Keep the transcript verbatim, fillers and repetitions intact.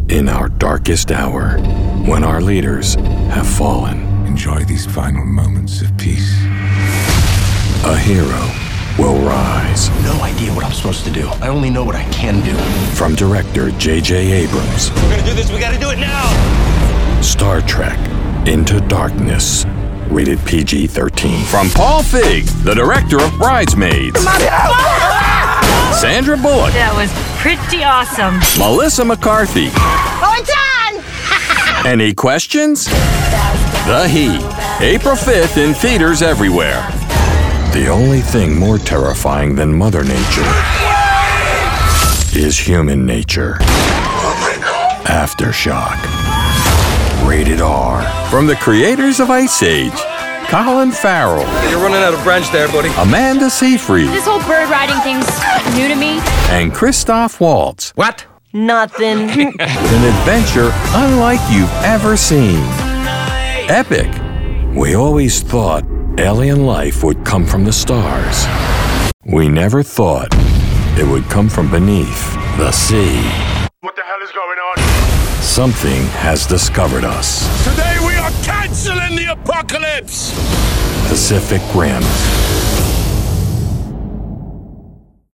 in our darkest hour, when our leaders have fallen. Enjoy these final moments of peace. A hero will rise. No idea what I'm supposed to do. I only know what I can do. From director J J Abrams. We're gonna do this, we gotta do it now! Star Trek Into Darkness. Rated P G thirteen. From Paul Feig, the director of Bridesmaids. Sandra Bullock. That was pretty awesome. Melissa McCarthy. Oh, it's on! Any questions? The Heat. April fifth in theaters everywhere. The only thing more terrifying than Mother Nature is human nature. Aftershock. Rated R. From the creators of Ice Age, Colin Farrell. You're running out of branch there, buddy. Amanda Seyfried. This whole bird riding thing's new to me. And Christoph Waltz. What? Nothing. An adventure unlike you've ever seen. Epic. We always thought alien life would come from the stars. We never thought it would come from beneath the sea. What the hell is going on? Something has discovered us. Today we are canceling the apocalypse! Pacific Rim.